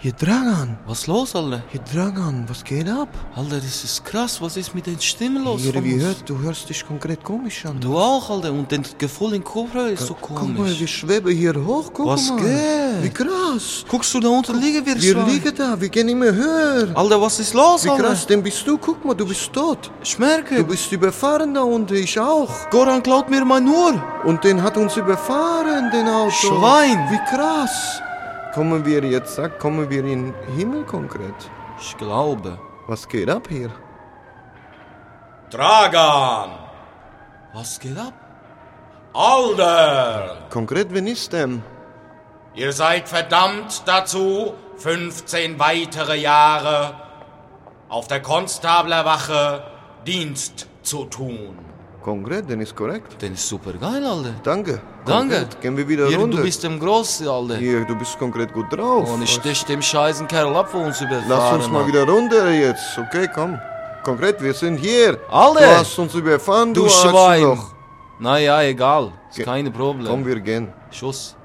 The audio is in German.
Hier Dragan. Was los, Alter? Hier Dragan, was geht ab? Alter, das ist krass. Was ist mit den Stimmen los? Hier, von wie uns? hört, du hörst dich konkret komisch an. Du auch, Alter. Und den Gefühl in Kopfhörer ist so Guck mal, komisch. wir schweben hier hoch, guck Was mal. geht? Wie krass. Guckst du da unten liegen, wir Wir zwei? liegen da, wir gehen immer höher. Alter, was ist los, Wie Alter? krass, denn bist du? Guck mal, du bist tot. Ich merke. Du bist überfahren da unten, ich auch. Goran klaut mir mein Uhr. Und den hat uns überfahren, den Auto. Schwein. Wie krass. Kommen wir jetzt, kommen wir in den Himmel konkret? Ich glaube. Was geht ab hier? Dragan! Was geht ab? Alder! Konkret, wen ist denn? Ihr seid verdammt dazu, 15 weitere Jahre auf der Konstablerwache Dienst zu tun. Konkret, den ist korrekt. Den ist super geil, Alter. Danke. Danke. Konkret. Gehen wir wieder Hier, runter. du bist dem Großen, Alter. Hier, du bist konkret gut drauf. Und ich stech dem scheißen Kerl ab, wo uns überfahren Lass uns mal hat. wieder runter jetzt. Okay, komm. Konkret, wir sind hier. Alter! Du hast uns überfahren, Du du Schwein! Arschloch. Naja, egal. Ist keine Problem. Komm, wir gehen. Schuss.